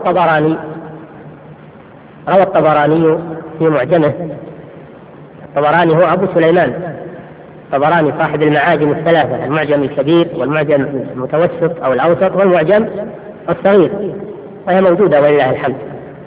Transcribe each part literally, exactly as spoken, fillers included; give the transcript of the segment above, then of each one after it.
الطبراني روى الطبراني في معجمه. الطبراني هو أبو سليمان الطبراني صاحب المعاجم الثلاثة: المعجم الكبير والمعجم المتوسط أو الأوسط والمعجم الصغير، وهي موجودة ولله الحمد.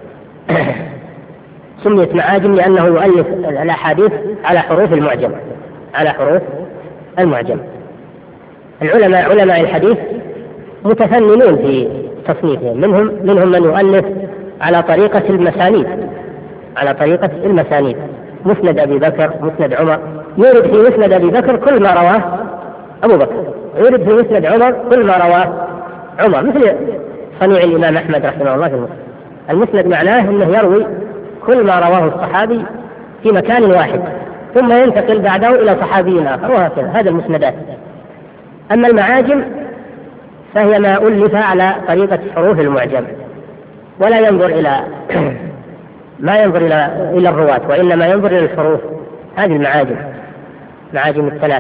سميت معاجم لأنه يؤلف الأحاديث على حروف المعجم على حروف المعجم. العلماء علماء الحديث متفننون في تصنيفهم، منهم منهم من يؤلف على طريقة المسانيد على طريقة المسانيد مسند أبي بكر، مسند عمر، يورد في مسند أبي بكر كل ما رواه أبو بكر، يورد في مسند عمر كل ما رواه عمر، مثل صنيع الإمام أحمد رحمه الله في المسند. المسند معناه أنه يروي كل ما رواه الصحابي في مكان واحد ثم ينتقل بعده إلى صحابي آخر، وهكذا. هذا المسندات. أما المعاجم فهي ما ألف على طريقة حروف المعجم، ولا ينظر إلى ما ينظر إلى إلى الرواة، وإنما ينظر إلى الحروف. هذه المعاجم معاجم الثلاثة.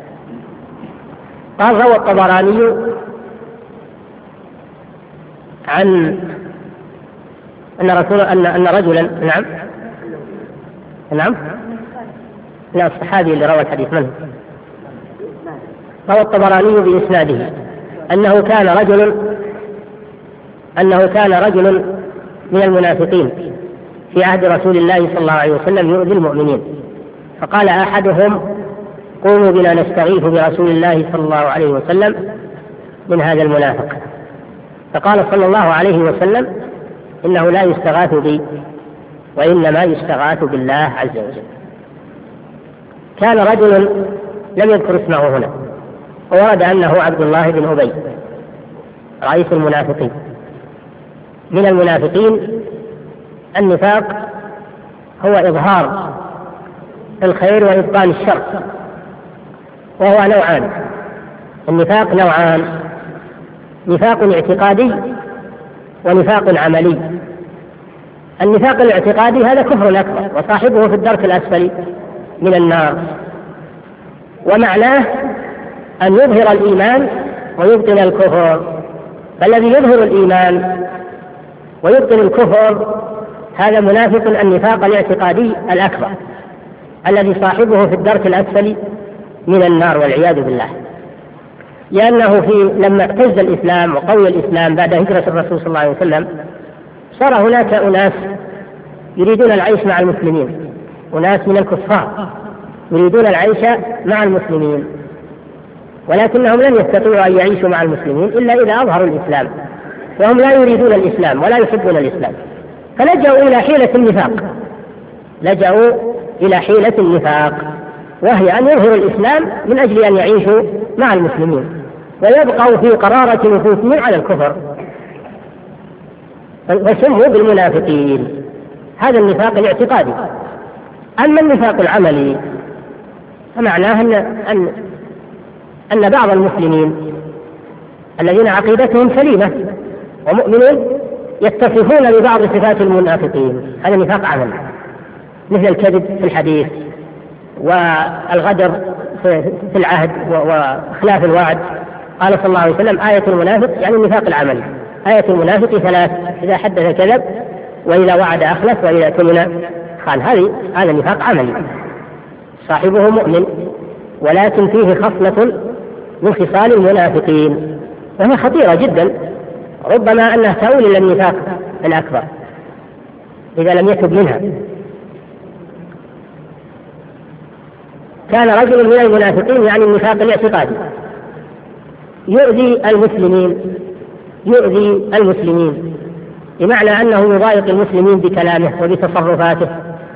قال: روى الطبراني عن أن رسول أن أن رجلا نعم نعم لا الصحابي اللي روى الحديث منه. روى الطبراني بإسناده أنه كان رجل أنه كان رجل من المنافقين في عهد رسول الله صلى الله عليه وسلم يؤذي المؤمنين، فقال أحدهم: قوموا بنا نستغيث برسول الله صلى الله عليه وسلم من هذا المنافق. فقال صلى الله عليه وسلم: إنه لا يستغاث بي وإنما يستغاث بالله عز وجل. كان رجل لم يذكر اسمه هنا، وورد أنه عبد الله بن أبي رئيس المنافقين. من المنافقين النفاق هو إظهار الخير وإبطان الشر، وهو نوعان. النفاق نوعان: نفاق اعتقادي ونفاق عملي. النفاق الاعتقادي هذا كفر أكبر، وصاحبه في الدرك الأسفل من النار، ومعناه أن يظهر الإيمان ويبطن الكفر. فالذي يظهر الإيمان ويبطن الكفر هذا منافق النفاق الاعتقادي الأكبر، الذي صاحبه في الدرك الأسفل من النار والعياذ بالله. لأنه في لما اعتز الإسلام وقوي الإسلام بعد هجرة الرسول صلى الله عليه وسلم، صار هناك أناس يريدون العيش مع المسلمين، أناس من الكفار يريدون العيش مع المسلمين، ولكنهم لن يستطيعوا أن يعيشوا مع المسلمين إلا إذا أظهروا الإسلام، وهم لا يريدون الإسلام ولا يحبون الإسلام، فلجأوا إلى حيلة النفاق لجأوا إلى حيلة النفاق وهي أن يظهروا الإسلام من أجل أن يعيشوا مع المسلمين ويبقوا في قرارة نفوسهم على الكفر، فسموا بالمنافقين. هذا النفاق الاعتقادي. أما النفاق العملي فمعناه أن, أن, أن بعض المسلمين الذين عقيدتهم سليمة ومؤمنون يتصفون ببعض صفات المنافقين، هذا نفاق عملي، مثل الكذب في الحديث والغدر في العهد وخلاف الوعد. قال صلى الله عليه وسلم: آية المنافق يعني النفاق العملي، آية المنافق ثلاث: إذا حدث كذب، وإذا وعد أخلف، وإذا اؤتمن خان. هذه هذا نفاق عملي، صاحبه مؤمن ولكن فيه خصلة من خصال المنافقين، وهي خطيرة جدا، ربما أنها تؤول إلى النفاق الأكبر إذا لم يتب منها. كان رجل من المنافقين يعني النفاق الاعتقادي يؤذي المسلمين يؤذي المسلمين بمعنى أنه يضايق المسلمين بكلامه وبتصرفاته،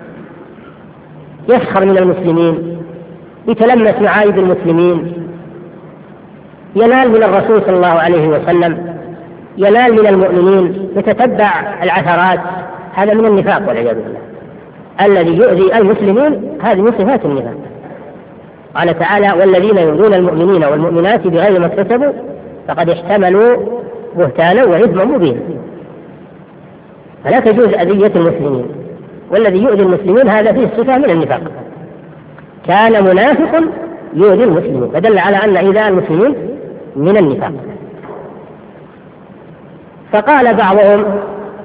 يسخر من المسلمين، يتلمس معايب المسلمين، ينال من الرسول صلى الله عليه وسلم، ينال من المؤمنين، يتتبع العثرات. هذا من النفاق والعياذ بالله. الذي يؤذي المسلمين هذه من صفات النفاق. قال تعالى: والذين يؤذون المؤمنين والمؤمنات بغير ما اكتسبوا فقد احتملوا بهتانا وإثما مبينا. فلا تجوز أذية المسلمين، والذي يؤذي المسلمين هذا فيه صفة من النفاق. كان منافق يؤذي المسلمين، فدل على أن إيذاء المسلمين من النفاق. فقال بعضهم: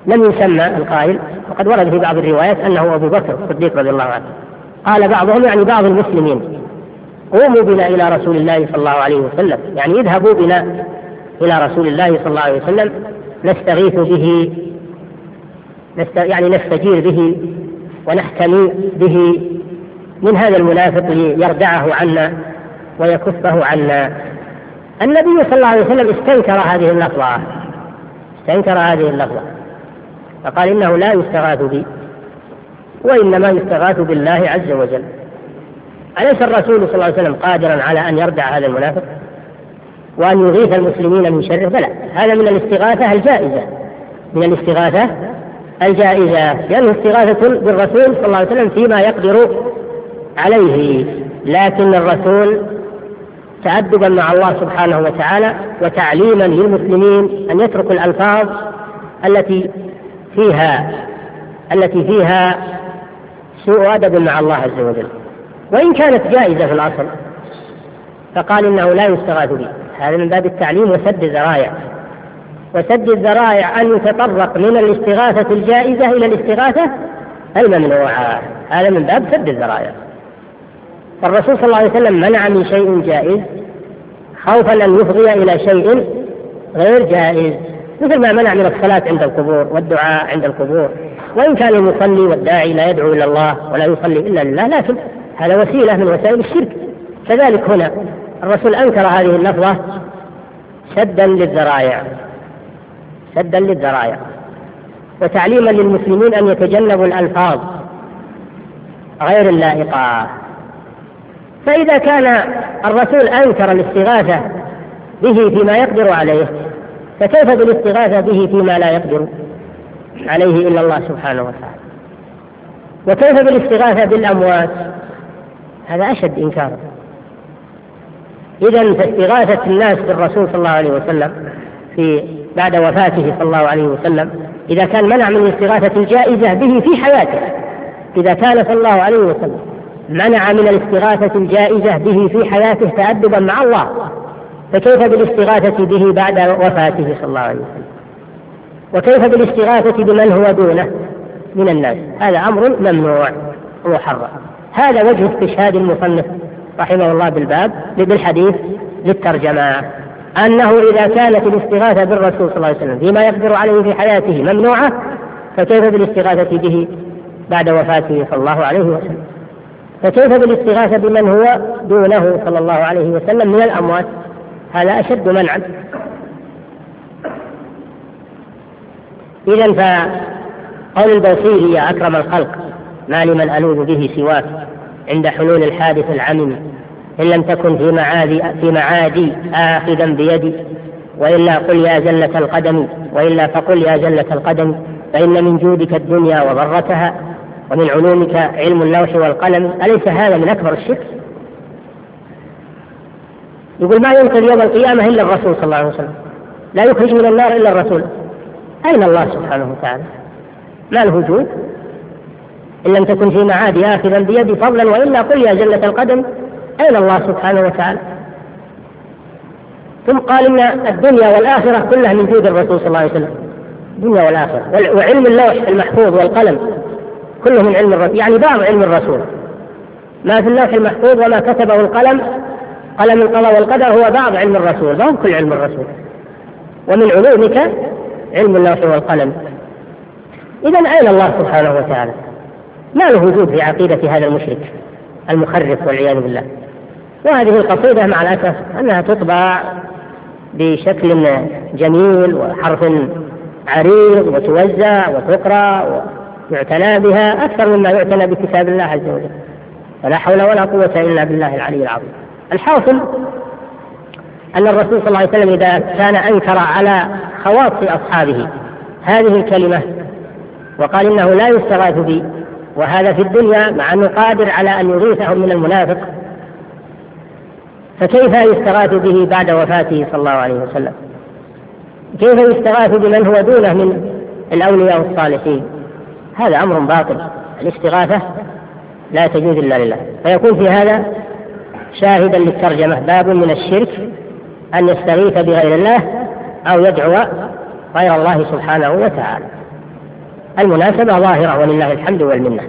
لم يسمى القائل، وقد ورد في بعض الروايات أنه أبو بكر الصديق رضي الله عنه. قال بعضهم يعني بعض المسلمين: قوموا بنا إلى رسول الله صلى الله عليه وسلم، يعني اذهبوا بنا إلى رسول الله صلى الله عليه وسلم نستغيث به، نست... يعني نستجير به ونحتمي به من هذا المنافق ليردعه عنا ويكفه عنا. النبي صلى الله عليه وسلم استنكر هذه اللفظة استنكر هذه اللفظة فقال: إنه لا يستغاث بي، وإنما يستغاث بالله عز وجل. أليس الرسول صلى الله عليه وسلم قادرا على أن يردع هذا المنافق وأن يغيث المسلمين من شره؟ بلى، هذا من الاستغاثة الجائزة، من الاستغاثة الجائزة، لأنه استغاثة بالرسول صلى الله عليه وسلم فيما يقدر عليه. لكن الرسول تأدبا مع الله سبحانه وتعالى وتعليما للمسلمين أن يتركوا الألفاظ التي فيها التي فيها سوء أدب مع الله عز وجل، وإن كانت جائزة في الأصل، فقال: إنه لا يستغاث به. هذا من باب التعليم وسد الذرائع. وسد الذرائع أن يتطرق من الاستغاثة الجائزة إلى الاستغاثة الممنوعة، هذا من باب سد الذرائع. فالرسول صلى الله عليه وسلم منع من شيء جائز خوفا أن يفضي إلى شيء غير جائز، مثل ما منع من الصلاة عند القبور والدعاء عند القبور، وإن كان المصلي والداعي لا يدعو إلى الله ولا يصلي إلا لله، لكن هذا وسيلة من وسائل الشرك. كذلك هنا الرسول أنكر هذه اللفظة سدا للذرائع سدا للذرائع وتعليما للمسلمين أن يتجنبوا الألفاظ غير اللائقة. فإذا كان الرسول أنكر الاستغاثة به فيما يقدر عليه، فكيف بالاستغاثة به فيما لا يقدر عليه إلا الله سبحانه وتعالى؟ وكيف بالاستغاثة بالأموات؟ هذا أشد إنكارا. إذن فاستغاثة الناس بالرسول صلى الله عليه وسلم في بعد وفاته صلى الله عليه وسلم، إذا كان منع من الاستغاثة الجائزة به في حياته، إذا كان صلى الله عليه وسلم منع من الاستغاثة الجائزة به في حياته تأدبا مع الله، فكيف بالاستغاثة به بعد وفاته صلى الله عليه وسلم؟ وكيف بالاستغاثة بمن هو دونه من الناس؟ هذا أمر ممنوع ومحرم. هذا وجه استشهاد المصنف رحمه الله بالباب بالحديث للترجمة، أنه إذا كانت الاستغاثة بالرسول صلى الله عليه وسلم فيما يقدر عليه في حياته ممنوعة، فكيف بالاستغاثة به بعد وفاته صلى الله عليه وسلم؟ فكيف بالاستغاثة بمن هو دونه صلى الله عليه وسلم من الأموات؟ هذا أشد منعا. إذن فقول البوصيري: يا أكرم الخلق ما لمن ألوذ به سواك عند حلول الحادث العمم، إن لم تكن في معادي, في معادي آخذا بيدي، وإلا قل يا زلة القدم وإلا فقل يا زلة القدم، فإن من جودك الدنيا وضرتها ومن علومك علم اللوح والقلم. أليس هذا من أكبر الشرك؟ يقول: ما ينقذ يوم القيامة إلا الرسول صلى الله عليه وسلم، لا يخرج من النار إلا الرسول. أين الله سبحانه وتعالى؟ ما له وجود؟ إن لم تكن في معادي آخذا بيدي فضلا وإلا قل يا زلة القدم. أين الله سبحانه وتعالى؟ ثم قال إن الدنيا والآخرة كلها من جود الرسول صلى الله عليه وسلم، الدنيا والآخرة، وعلم اللوح المحفوظ والقلم كله من علم الرسول، يعني بعض علم الرسول. ما في اللوح المحفوظ وما كتبه القلم، قلم القضاء والقدر، هو بعض علم الرسول، ما هو كل علم الرسول. ومن علومك علم اللوح والقلم. إذن أين الله سبحانه وتعالى؟ ما له وجود في عقيدة هذا المشرك المخرف والعياذ بالله. وهذه القصيدة مع الأسف أنها تطبع بشكل جميل وحرف عريض وتوزع وتقرأ ويعتنى بها أكثر مما يعتنى بكتاب الله عز وجل، ولا حول ولا قوة إلا بالله العلي العظيم. الحاصل أن الرسول صلى الله عليه وسلم إذا كان أنكر على خواص أصحابه هذه الكلمة وقال إنه لا يستغاث به، وهذا في الدنيا مع أنه قادر على أن يغيثهم من المنافق، فكيف يستغاث به بعد وفاته صلى الله عليه وسلم؟ كيف يستغاث بمن هو دونه من الأولياء الصالحين؟ هذا أمر باطل. الاستغاثة لا تجوز إلا لله. فيكون في هذا شاهدا للترجمة: باب من الشرك أن يستغيث بغير الله أو يدعو غير الله سبحانه وتعالى. المناسبة ظاهرة ولله الحمد والمنة.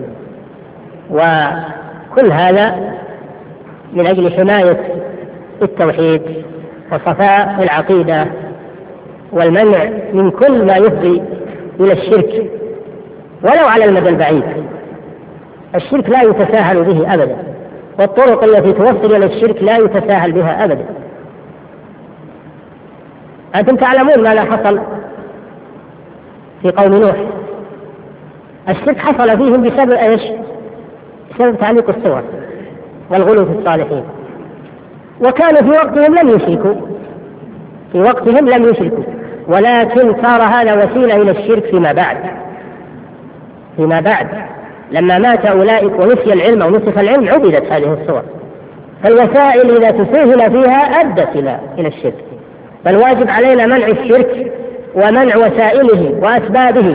وكل هذا من أجل حماية التوحيد وصفاء العقيدة والمنع من كل ما يفضي إلى الشرك ولو على المدى البعيد. الشرك لا يتساهل به أبدا، والطرق التي توصل إلى الشرك لا يتساهل بها أبدا. أنتم تعلمون ماذا حصل في قوم نوح. الشرك حصل فيهم بسبب إيش؟ بسبب تعليق الصور والغلو في الصالحين، وكانوا في وقتهم لم يشركوا في وقتهم لم يشركوا ولكن صار هذا وسيلة إلى الشرك فيما بعد فيما بعد لما مات أولئك ونسي العلم ونسخ العلم عبدت هذه الصور. فالوسائل إذا تسهل فيها أدت إلى إلى الشرك، فالواجب علينا منع الشرك ومنع وسائله وأسبابه،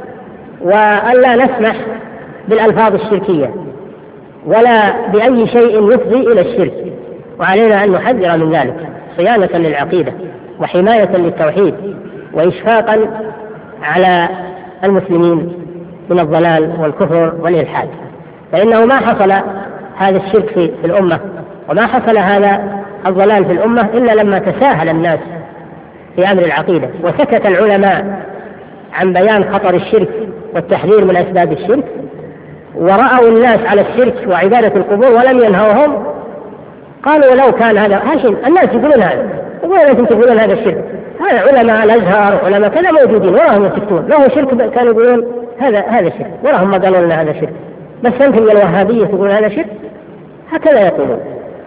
وألا نسمح بالألفاظ الشركية ولا بأي شيء يفضي إلى الشرك، وعلينا أن نحذر من ذلك صيانة للعقيدة وحماية للتوحيد وإشفاقا على المسلمين من الضلال والكفر والإلحاد. فإنه ما حصل هذا الشرك في الأمة وما حصل هذا الضلال في الأمة إلا لما تساهل الناس في أمر العقيدة وسكت العلماء عن بيان خطر الشرك والتحذير من أسباب الشرك، ورأوا الناس على الشرك وعبادة القبور ولم ينهوهم. قالوا ولو كان هذا هاشم، الناس يقولون هذا، يقولون أنتم تقولون هذا الشرك، هذا علماء الأزهر علماء كذا موجودين وراهم يسكتون، له شرك كانوا يقولون هذا هذا شرك وراهم ما قالوا لنا هذا شرك، بس أنتم من الوهابية تقولون هذا شرك. هكذا يقولون.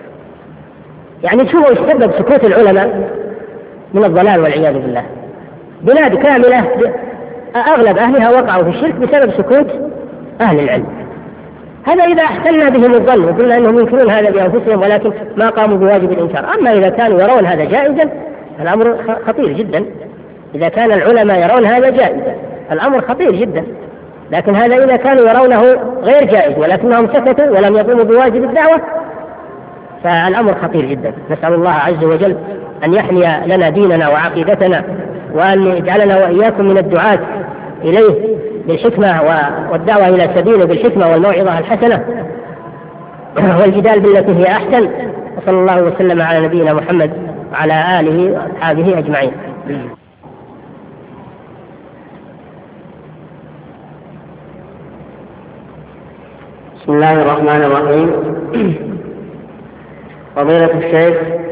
يعني شوفوا يسبب سكوت العلماء من الضلال والعياذ بالله. بلاد كاملة أغلب أهلها وقعوا في الشرك بسبب سكوت أهل العلم. هذا إذا أحسننا بهم الظن وقلنا أنهم ينكرون هذا بأنفسهم ولكن ما قاموا بواجب الإنكار. أما إذا كانوا يرون هذا جائزا الأمر خطير جدا. إذا كان العلماء يرون هذا جائزا الأمر خطير جدا، لكن هذا إذا كانوا يرونه غير جائز ولكنهم سكتوا ولم يقوموا بواجب الدعوة فالأمر خطير جدا. نسأل الله عز وجل أن يحمي لنا ديننا وعقيدتنا، وأن يجعلنا وإياكم من الدعاة إليه بالحكمة والدعوة إلى سبيله بالحكمة والموعظة الحسنة والجدال بالتي هي أحسن. وصلى الله وسلم على نبينا محمد وعلى آله وأصحابه أجمعين. بسم الله الرحمن الرحيم. فضيلة الشيخ،